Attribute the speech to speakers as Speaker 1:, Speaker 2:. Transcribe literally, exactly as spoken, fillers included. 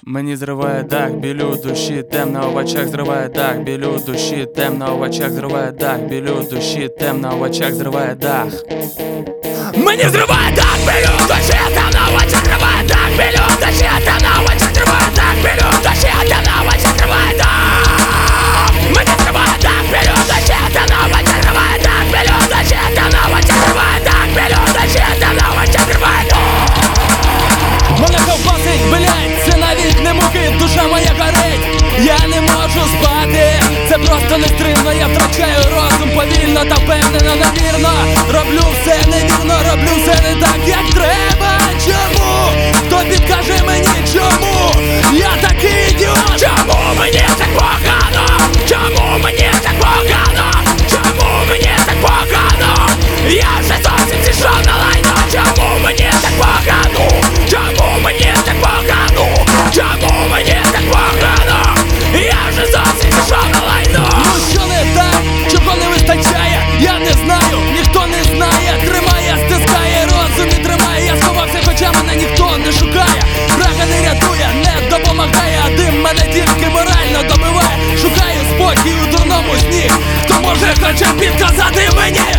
Speaker 1: Мені зриває дах, білю душі, темно в очах зриває дах, білю душі, темно в очах зриває дах, білю душі, темно в очах зриває дах. Мені зриває дах, білю душі, темно в очах зриває дах, білю душі, темно в очах зриває дах, білю душі, темно в очах зриває дах. Мені зриває дах, білю душі, темно в очах зриває дах, білю душі, темно в очах зриває дах, білю душі, темно в очах зриває дах.
Speaker 2: Мене ковбасить, блять, це навіть не муки, душа моя горить, я не можу спати, це просто нестримно, я втрачаю розум повільно та впевнено, невірно. Роблю все невірно, роблю все не так, як треба. Чому? Хто підкаже мені, чому? Я такий ідіот.
Speaker 1: Чому мені так погано? Чому мені так погано? Чому мені так погано? Я вже зовсім зійшов на лайно. Чому мені так погано? Чому мені так погано? Чому мені так погано? Я вже зовсім зійшов на лайно.
Speaker 2: Ну що не так? Чого не вистачає? Я не знаю, ніхто не знає. Тримає, стискає, розум і тримає. Я сховався, хоча мене ніхто не шукає. Прага не рятує, не допомагає, а дим мене тільки морально добиває. Шукаю спокій у дурному сні. Хто може хоча б підказати мені?